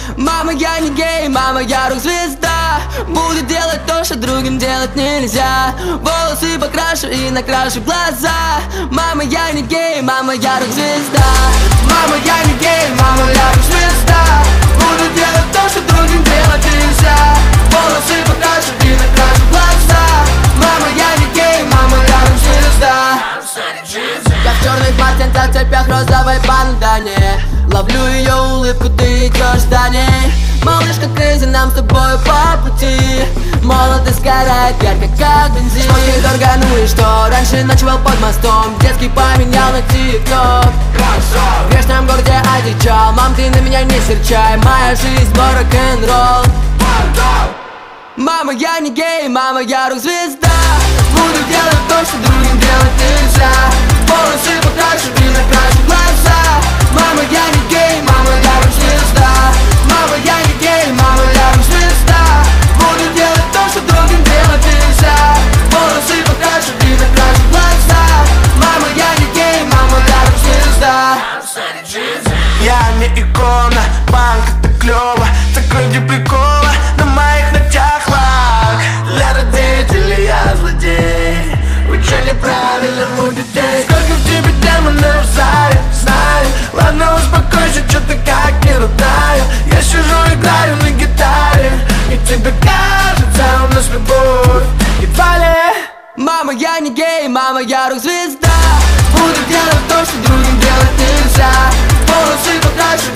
Мама, я не гей, мама, я рок-звезда. Буду делать то, что другим делать нельзя. Волосы покрашу и накрашу глаза. Мама, я не гей, мама, я рок-звезда. Мама, я не гей, мама, я рок-звезда. Буду делать то, что другим делать нельзя. Волосы покрашу и накрашу глаза. Мама, я не гей, мама, я рок-звезда. Я в черных полотенцах, цепях розовой бандане. Ловлю ее улыбку, ты идешь за ней. Малышка Крейзи, нам с тобой по пути. Молодость сгорает ярко, как бензин. Что ей дорого, ну и что? Раньше ночевал под мостом, детский поменял на тик-ток. В грешном городе одичал. Мам, ты на меня не серчай, моя жизнь рок-н-ролл. Мама, я не гей, мама, я рок-звезда. Буду делать то, что другим делать нельзя. Волосы покрашу и накрашу глаза. Мама, я не гей, мама, я рок-звезда. Мама, я не гей, мама, я рок-звезда. Буду делать то, что другим делать нельзя. Волосы покрашу и накрашу глаза. Мама, я не гей, мама, я рок-звезда. Я не икона, панк это клёво. Так ради прикола на моих ногтях лак. Для родителей я злодей. Учили правильному детей. Сколько в тебе демонов знаю. Ладно, успокойся, чё ты как не родная. Я сижу, играю на гитаре. И тебе кажется, у нас любовь едва ли. Мама, я не гей, мама, я рок-звезда. Буду делать то, что другим делать нельзя. Волосы покрашу